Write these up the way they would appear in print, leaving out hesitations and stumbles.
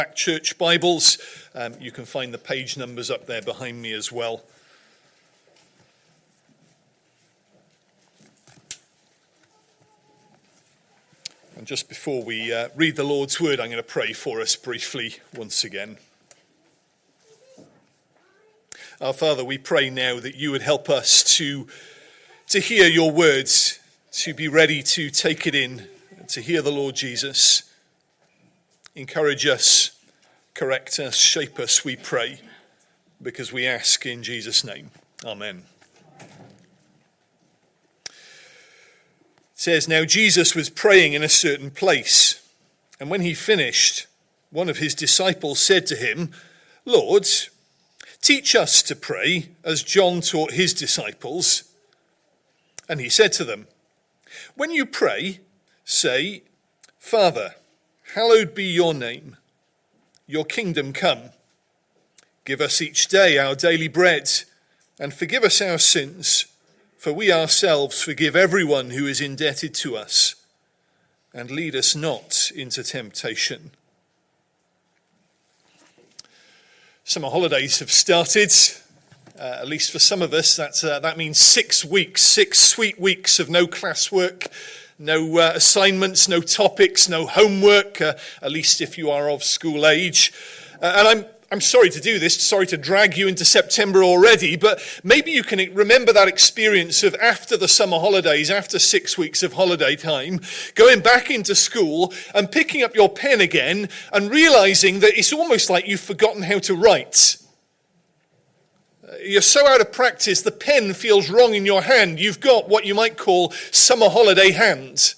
Church Bibles. You can find the page numbers up there behind me as well. And just before we read the Lord's Word, I'm going to pray for us briefly once again. Our Father, we pray now that you would help us to hear your words, to be ready to take it in, to hear the Lord Jesus. Encourage us, correct us, shape us, we pray, because we ask in Jesus' name. Amen. It says, now Jesus was praying in a certain place, and when he finished, one of his disciples said to him, Lord, teach us to pray as John taught his disciples. And he said to them, when you pray, say, Father, hallowed be your name. Your kingdom come. Give us each day our daily bread, and forgive us our sins, for we ourselves forgive everyone who is indebted to us. And lead us not into temptation. Summer holidays have started. At least for some of us, that means 6 weeks, 6 sweet weeks of no classwork, no assignments, no topics, no homework, at least if you are of school age. And I'm sorry to do this, sorry to drag you into September already, but maybe you can remember that experience of after the summer holidays, after 6 weeks of holiday time, going back into school and picking up your pen again and realizing that it's almost like you've forgotten how to write. You're so out of practice, the pen feels wrong in your hand. You've got what you might call summer holiday hands.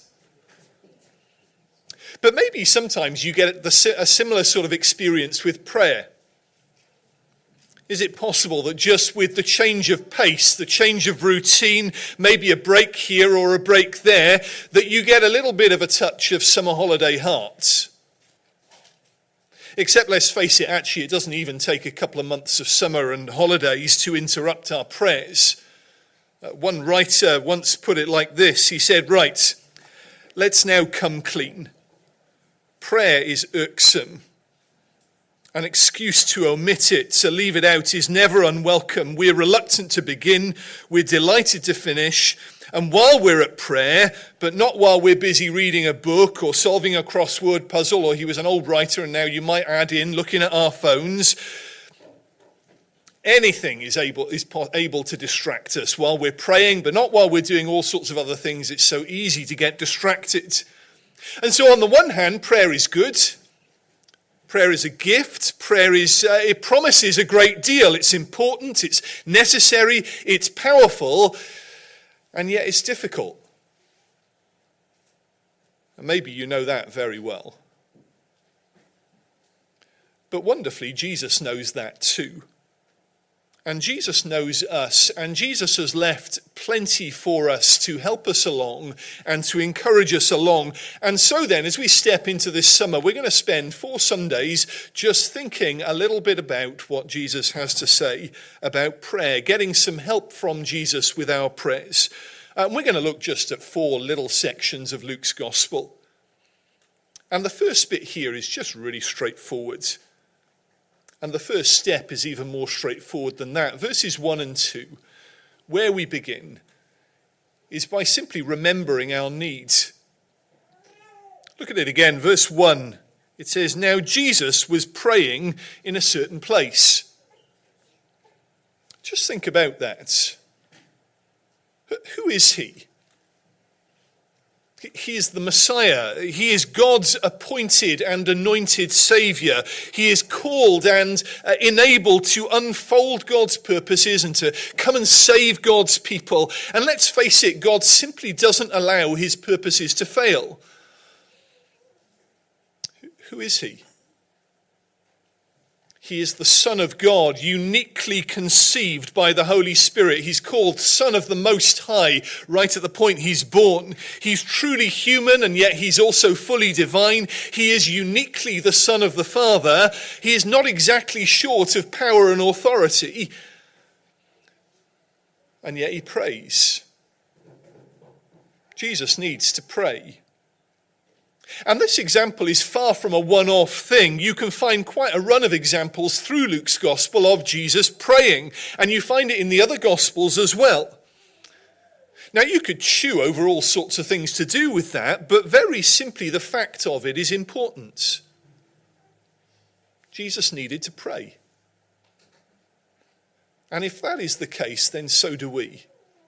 But maybe sometimes you get a similar sort of experience with prayer. Is it possible that just with the change of pace, the change of routine, maybe a break here or a break there, that you get a little bit of a touch of summer holiday heart? Except, let's face it, actually, it doesn't even take a couple of months of summer and holidays to interrupt our prayers. One writer once put it like this. He said, right, let's now come clean. Prayer is irksome. An excuse to omit it, to leave it out, is never unwelcome. We're reluctant to begin. We're delighted to finish. And while we're at prayer, but not while we're busy reading a book or solving a crossword puzzle, or he was an old writer and now you might add in looking at our phones, anything is able to distract us while we're praying, but not while we're doing all sorts of other things. It's so easy to get distracted. And so on the one hand, prayer is good. Prayer is a gift. It promises a great deal. It's important, it's necessary, it's powerful, and yet it's difficult. And maybe you know that very well. But wonderfully, Jesus knows that too. And Jesus knows us, and Jesus has left plenty for us to help us along and to encourage us along. And so then, as we step into this summer, we're going to spend 4 Sundays just thinking a little bit about what Jesus has to say about prayer, getting some help from Jesus with our prayers. We're going to look just at 4 little sections of Luke's Gospel. And the first bit here is just really straightforward. And the first step is even more straightforward than that. Verses 1 and 2, where we begin, is by simply remembering our needs. Look at it again, verse 1. It says, now Jesus was praying in a certain place. Just think about that. Who is he? He is the Messiah. He is God's appointed and anointed Saviour. He is called and enabled to unfold God's purposes and to come and save God's people. And let's face it, God simply doesn't allow his purposes to fail. Who is he? He is the Son of God, uniquely conceived by the Holy Spirit. He's called Son of the Most High right at the point he's born. He's truly human, and yet he's also fully divine. He is uniquely the Son of the Father. He is not exactly short of power and authority, and yet he prays. Jesus needs to pray. And this example is far from a one-off thing. You can find quite a run of examples through Luke's gospel of Jesus praying, and you find it in the other gospels as well. Now, you could chew over all sorts of things to do with that, but very simply, the fact of it is important. Jesus needed to pray. And if that is the case, then so do we.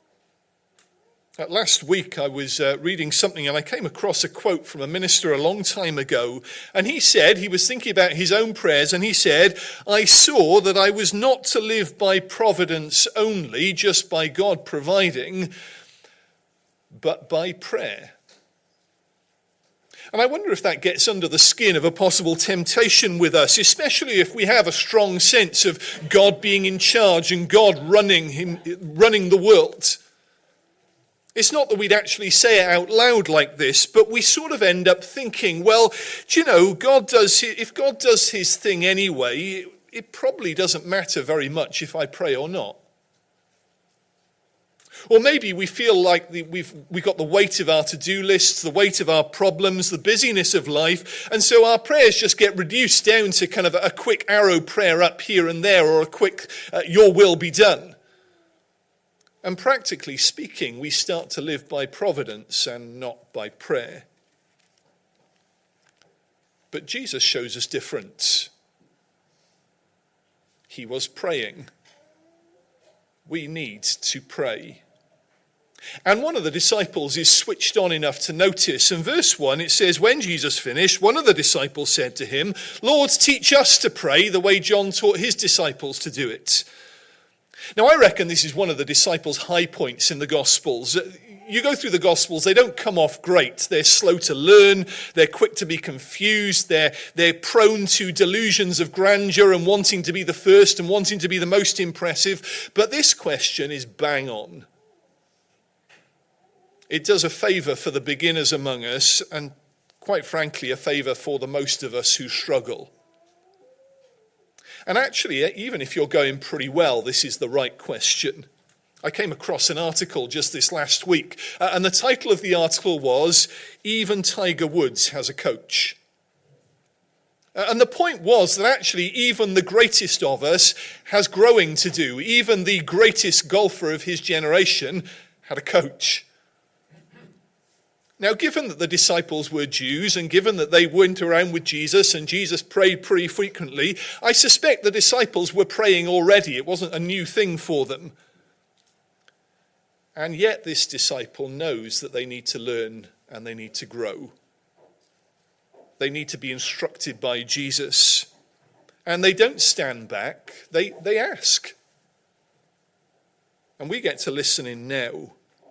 Last week I was reading something and I came across a quote from a minister a long time ago, and he said, he was thinking about his own prayers, and he said, "I saw that I was not to live by providence only, just by God providing, but by prayer." And I wonder if that gets under the skin of a possible temptation with us, especially if we have a strong sense of God being in charge and God running the world. It's not that we'd actually say it out loud like this, but we sort of end up thinking, well, do you know, if God does his thing anyway, it probably doesn't matter very much if I pray or not. Or maybe we feel like we've got the weight of our to-do lists, the weight of our problems, the busyness of life, and so our prayers just get reduced down to kind of a quick arrow prayer up here and there, or a quick, your will be done. And practically speaking, we start to live by providence and not by prayer. But Jesus shows us different. He was praying. We need to pray. And one of the disciples is switched on enough to notice. In verse 1, it says, when Jesus finished, one of the disciples said to him, "Lord, teach us to pray the way John taught his disciples to do it." Now, I reckon this is one of the disciples' high points in the Gospels. You go through the Gospels, they don't come off great. They're slow to learn, they're quick to be confused, they're prone to delusions of grandeur and wanting to be the first and wanting to be the most impressive. But this question is bang on. It does a favour for the beginners among us, and quite frankly, a favour for the most of us who struggle. And actually, even if you're going pretty well, this is the right question. I came across an article just this last week, and the title of the article was, "Even Tiger Woods Has a Coach." And the point was that actually even the greatest of us has growing to do. Even the greatest golfer of his generation had a coach. Now, given that the disciples were Jews and given that they went around with Jesus and Jesus prayed pretty frequently, I suspect the disciples were praying already. It wasn't a new thing for them. And yet this disciple knows that they need to learn and they need to grow. They need to be instructed by Jesus. And they don't stand back, they ask. And we get to listen in now.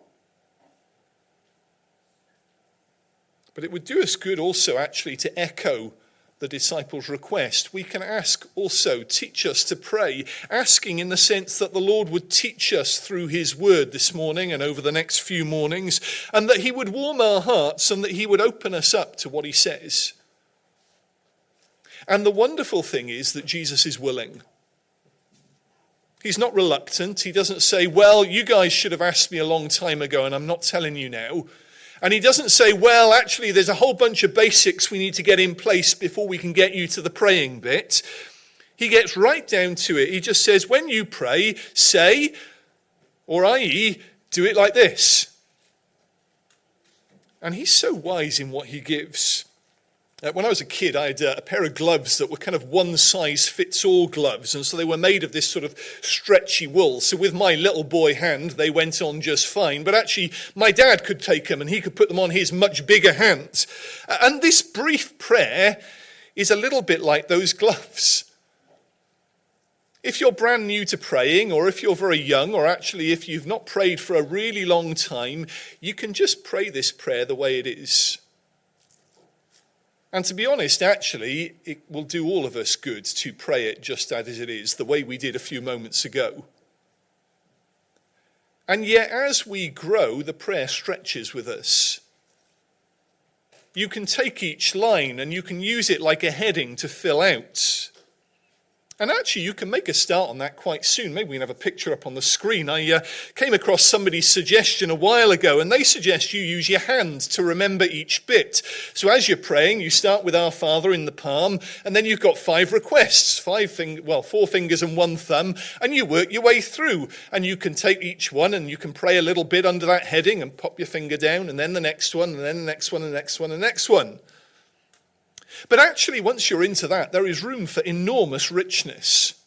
But it would do us good also actually to echo the disciples' request. We can ask also, teach us to pray, asking in the sense that the Lord would teach us through his word this morning and over the next few mornings, and that he would warm our hearts and that he would open us up to what he says. And the wonderful thing is that Jesus is willing. He's not reluctant. He doesn't say, well, you guys should have asked me a long time ago and I'm not telling you now. And he doesn't say, well, actually, there's a whole bunch of basics we need to get in place before we can get you to the praying bit. He gets right down to it. He just says, when you pray, say, or i.e., do it like this. And he's so wise in what he gives. When I was a kid, I had a pair of gloves that were kind of one-size-fits-all gloves, and so they were made of this sort of stretchy wool. So with my little boy hand, they went on just fine. But actually, my dad could take them, and he could put them on his much bigger hands. And this brief prayer is a little bit like those gloves. If you're brand new to praying, or if you're very young, or actually if you've not prayed for a really long time, you can just pray this prayer the way it is. And to be honest, actually, it will do all of us good to pray it just as it is, the way we did a few moments ago. And yet, as we grow, the prayer stretches with us. You can take each line and you can use it like a heading to fill out. And actually, you can make a start on that quite soon. Maybe we can have a picture up on the screen. I came across somebody's suggestion a while ago, and they suggest you use your hand to remember each bit. So as you're praying, you start with Our Father in the palm, and then you've got 5 requests, 4 fingers and 1 thumb, and you work your way through. And you can take each one, and you can pray a little bit under that heading, and pop your finger down, and then the next one, and then the next one, and the next one, and the next one. But actually, once you're into that, there is room for enormous richness.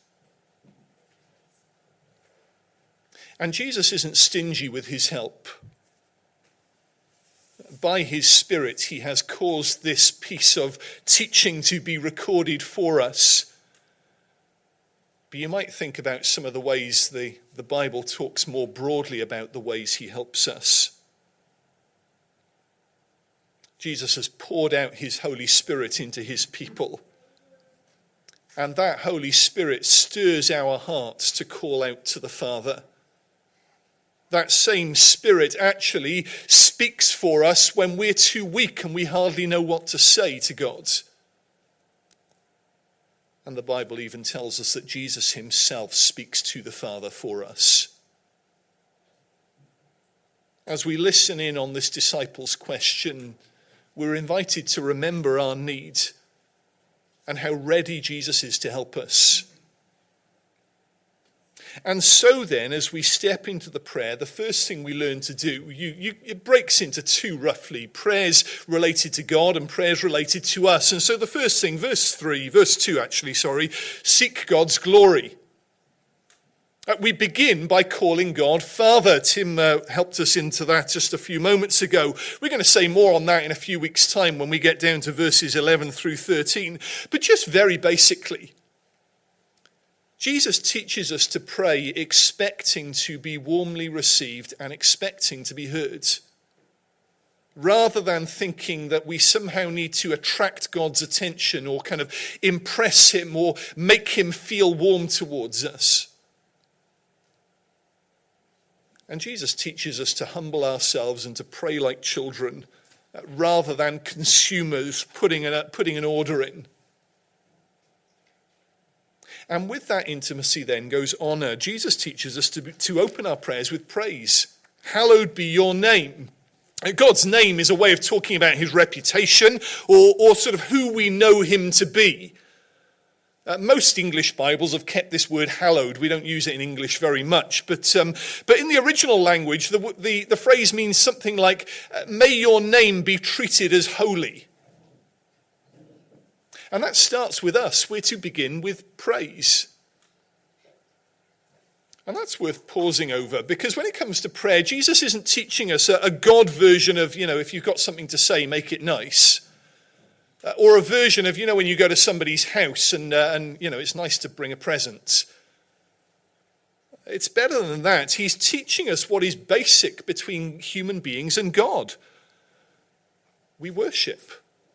And Jesus isn't stingy with his help. By his Spirit, he has caused this piece of teaching to be recorded for us. But you might think about some of the ways the Bible talks more broadly about the ways he helps us. Jesus has poured out his Holy Spirit into his people. And that Holy Spirit stirs our hearts to call out to the Father. That same Spirit actually speaks for us when we're too weak and we hardly know what to say to God. And the Bible even tells us that Jesus himself speaks to the Father for us. As we listen in on this disciples' question, we're invited to remember our need and how ready Jesus is to help us. And so then, as we step into the prayer, the first thing we learn to do, it breaks into 2 roughly, prayers related to God and prayers related to us. And so the first thing, verse 2, seek God's glory. We begin by calling God Father. Tim helped us into that just a few moments ago. We're going to say more on that in a few weeks' time when we get down to verses 11 through 13. But just very basically, Jesus teaches us to pray expecting to be warmly received and expecting to be heard, rather than thinking that we somehow need to attract God's attention or kind of impress him or make him feel warm towards us. And Jesus teaches us to humble ourselves and to pray like children, rather than consumers putting an order in. And with that intimacy then goes honor. Jesus teaches us to open our prayers with praise. Hallowed be your name. God's name is a way of talking about his reputation or sort of who we know him to be. Most English Bibles have kept this word hallowed. We don't use it in English very much. But in the original language, the phrase means something like, may your name be treated as holy. And that starts with us. We're to begin with praise. And that's worth pausing over, because when it comes to prayer, Jesus isn't teaching us a God version of, if you've got something to say, make it nice. Or a version of, when you go to somebody's house and it's nice to bring a present. It's better than that. He's teaching us what is basic between human beings and God. We worship.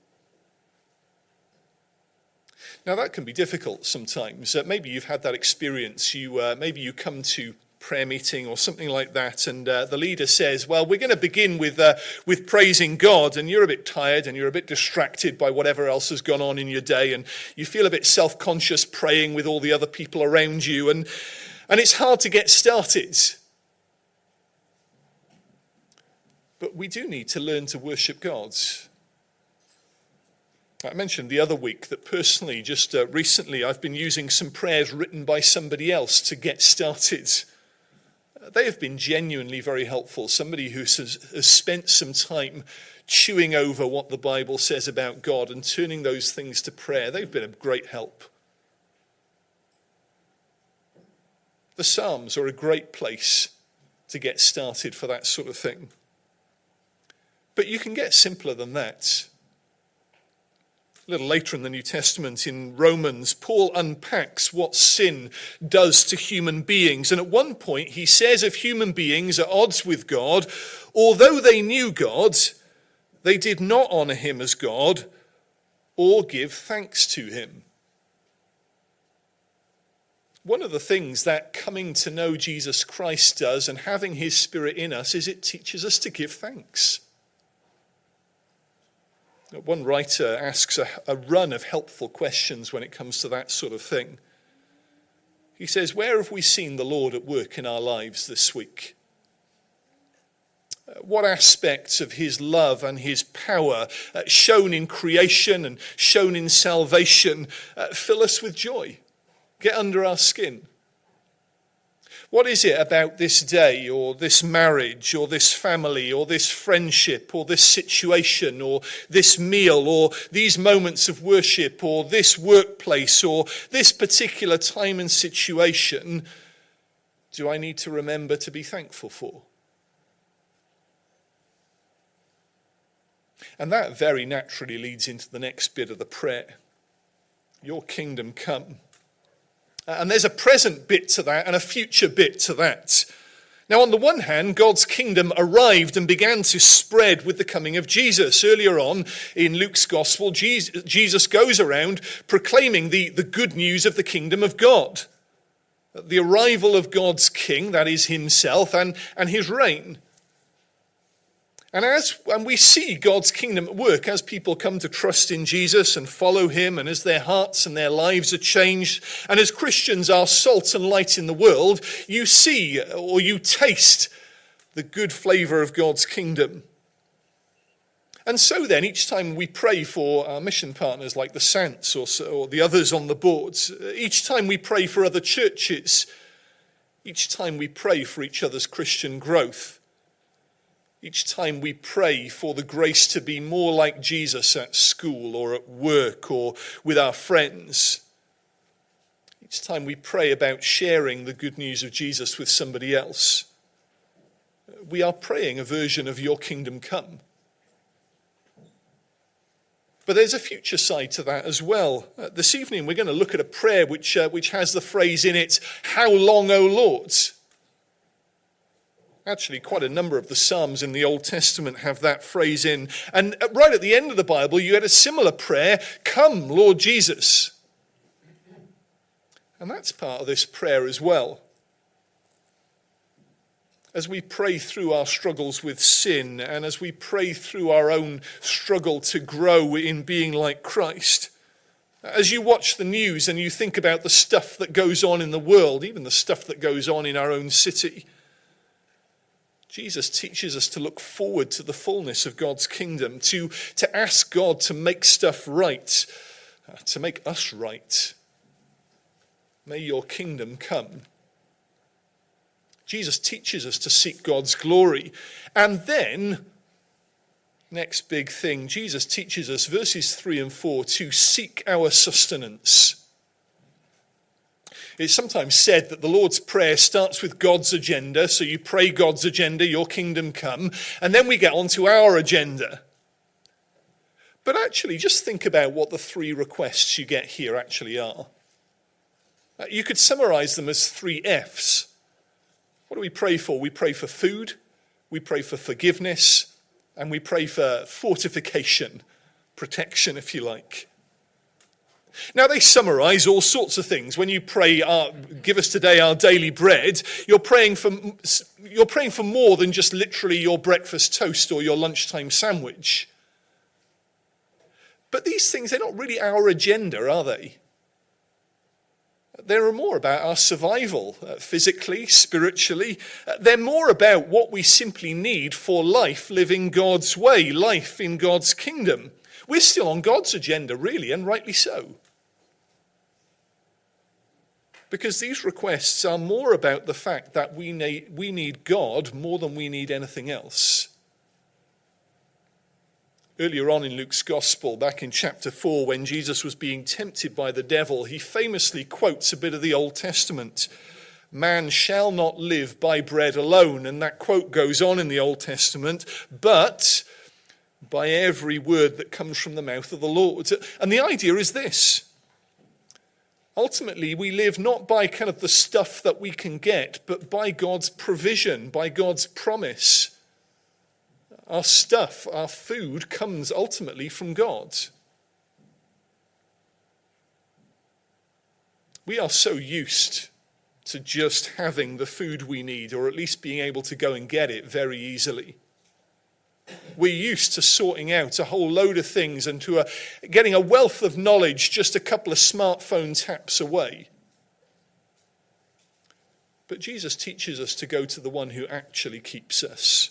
Now that can be difficult sometimes. Maybe you've had that experience. Maybe you come to prayer meeting or something like that, and the leader says, well, we're going to begin with praising God, and you're a bit tired and you're a bit distracted by whatever else has gone on in your day, and you feel a bit self-conscious praying with all the other people around you, and it's hard to get started. But we do need to learn to worship God. I mentioned the other week that personally, just recently, I've been using some prayers written by somebody else to get started. They have been genuinely very helpful. Somebody who has spent some time chewing over what the Bible says about God and turning those things to prayer. They've been a great help. The Psalms are a great place to get started for that sort of thing. But you can get simpler than that. A little later in the New Testament, in Romans, Paul unpacks what sin does to human beings. And at one point, he says if human beings are at odds with God, although they knew God, they did not honor him as God or give thanks to him. One of the things that coming to know Jesus Christ does and having his Spirit in us is it teaches us to give thanks. One writer asks a run of helpful questions when it comes to that sort of thing. He says, where have we seen the Lord at work in our lives this week? What aspects of his love and his power shown in creation and shown in salvation fill us with joy, get under our skin? What is it about this day or this marriage or this family or this friendship or this situation or this meal or these moments of worship or this workplace or this particular time and situation do I need to remember to be thankful for? And that very naturally leads into the next bit of the prayer. Your kingdom come. And there's a present bit to that and a future bit to that. Now, on the one hand, God's kingdom arrived and began to spread with the coming of Jesus. Earlier on in Luke's gospel, Jesus goes around proclaiming the good news of the kingdom of God. The arrival of God's king, that is himself, and his reign. And we see God's kingdom at work as people come to trust in Jesus and follow him, and as their hearts and their lives are changed, and as Christians are salt and light in the world, you see or you taste the good flavour of God's kingdom. And so then, each time we pray for our mission partners like the Saints or the others on the boards, each time we pray for other churches, each time we pray for each other's Christian growth, each time we pray for the grace to be more like Jesus at school or at work or with our friends, each time we pray about sharing the good news of Jesus with somebody else, we are praying a version of your kingdom come. But there's a future side to that as well. This evening we're going to look at a prayer which has the phrase in it, "How long, O Lord?" Actually, quite a number of the Psalms in the Old Testament have that phrase in. And right at the end of the Bible, you had a similar prayer, "Come, Lord Jesus." And that's part of this prayer as well. As we pray through our struggles with sin, and as we pray through our own struggle to grow in being like Christ, as you watch the news and you think about the stuff that goes on in the world, even the stuff that goes on in our own city, Jesus teaches us to look forward to the fullness of God's kingdom, to ask God to make stuff right, to make us right. May your kingdom come. Jesus teaches us to seek God's glory. And then, next big thing, Jesus teaches us, verses 3 and 4, to seek our sustenance. It's sometimes said that the Lord's Prayer starts with God's agenda, so you pray God's agenda, your kingdom come, and then we get on to our agenda. But actually, just think about what the three requests you get here actually are. You could summarize them as 3 F's. What do we pray for? We pray for food, we pray for forgiveness, and we pray for fortification, protection, if you like. Now, they summarize all sorts of things. When you pray, give us today our daily bread, you're praying for more than just literally your breakfast toast or your lunchtime sandwich. But these things, they're not really our agenda, are they? They're more about our survival, physically, spiritually. They're more about what we simply need for life, living God's way, life in God's kingdom. We're still on God's agenda, really, and rightly so. Because these requests are more about the fact that we need God more than we need anything else. Earlier on in Luke's Gospel, back in chapter 4, when Jesus was being tempted by the devil, he famously quotes a bit of the Old Testament. Man shall not live by bread alone. And that quote goes on in the Old Testament, but by every word that comes from the mouth of the Lord. And the idea is this. Ultimately, we live not by kind of the stuff that we can get, but by God's provision, by God's promise. Our stuff, our food, comes ultimately from God. We are so used to just having the food we need, or at least being able to go and get it very easily. We're used to sorting out a whole load of things and to getting a wealth of knowledge just a couple of smartphone taps away. But Jesus teaches us to go to the one who actually keeps us.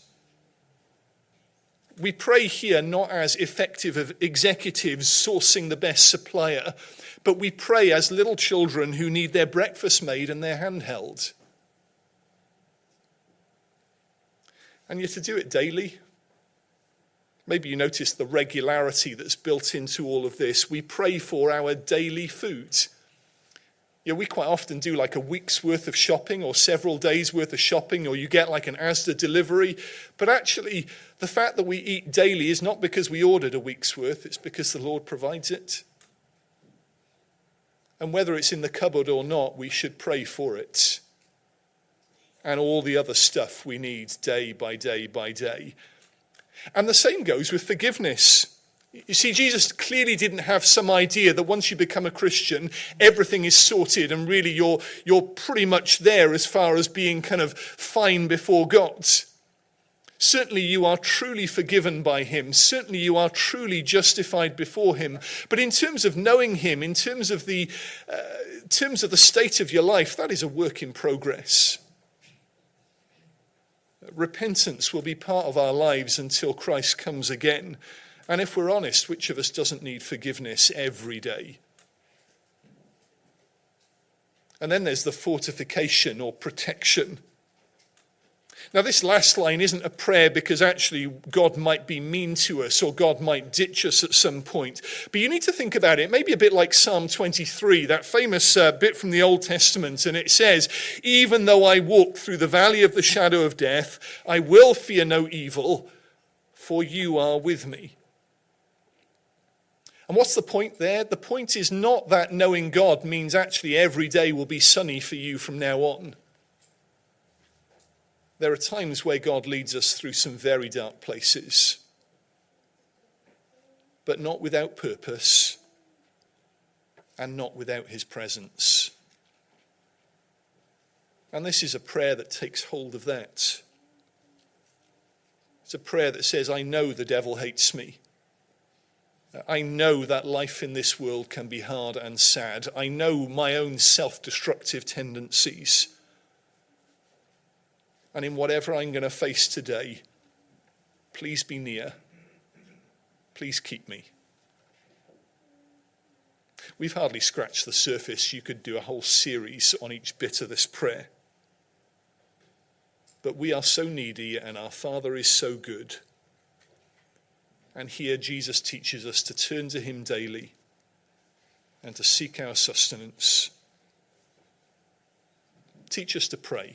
We pray here not as effective executives sourcing the best supplier, but we pray as little children who need their breakfast made and their hand held. And you're to do it daily. Maybe you notice the regularity that's built into all of this. We pray for our daily food. We quite often do like a week's worth of shopping or several days worth of shopping, or you get like an Asda delivery. But actually, the fact that we eat daily is not because we ordered a week's worth, it's because the Lord provides it. And whether it's in the cupboard or not, we should pray for it. And all the other stuff we need day by day by day. And the same goes with forgiveness. You see, Jesus clearly didn't have some idea that once you become a Christian, everything is sorted and really you're pretty much there as far as being kind of fine before God. Certainly you are truly forgiven by him. Certainly you are truly justified before him. But in terms of knowing him, in terms of the state of your life, that is a work in progress. Repentance will be part of our lives until Christ comes again. And if we're honest, which of us doesn't need forgiveness every day? And then there's the fortification or protection. Now, this last line isn't a prayer because actually God might be mean to us or God might ditch us at some point. But you need to think about it. Maybe a bit like Psalm 23, that famous bit from the Old Testament. And it says, even though I walk through the valley of the shadow of death, I will fear no evil, for you are with me. And what's the point there? The point is not that knowing God means actually every day will be sunny for you from now on. There are times where God leads us through some very dark places, but not without purpose and not without his presence. And this is a prayer that takes hold of that. It's a prayer that says, I know the devil hates me. I know that life in this world can be hard and sad. I know my own self-destructive tendencies. And in whatever I'm going to face today, please be near. Please keep me. We've hardly scratched the surface. You could do a whole series on each bit of this prayer. But we are so needy and our Father is so good. And here Jesus teaches us to turn to him daily and to seek our sustenance. Teach us to pray.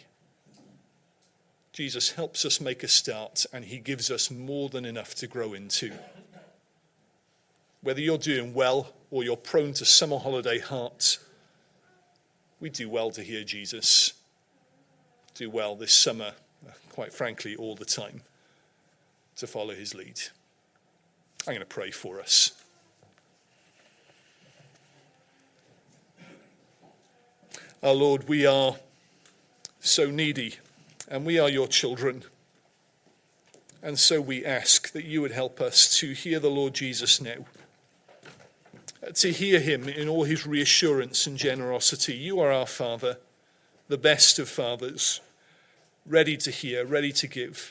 Jesus helps us make a start and he gives us more than enough to grow into. Whether you're doing well or you're prone to summer holiday heart, we do well to hear Jesus. Do well this summer, quite frankly, all the time, to follow his lead. I'm going to pray for us. Our Lord, we are so needy, and we are your children. And so we ask that you would help us to hear the Lord Jesus now, to hear him in all his reassurance and generosity. You are our Father, the best of fathers, ready to hear, ready to give.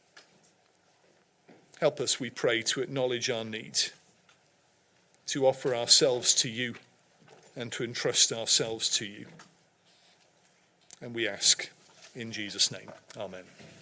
Help us, we pray, to acknowledge our need, to offer ourselves to you, and to entrust ourselves to you. And we ask in Jesus' name. Amen.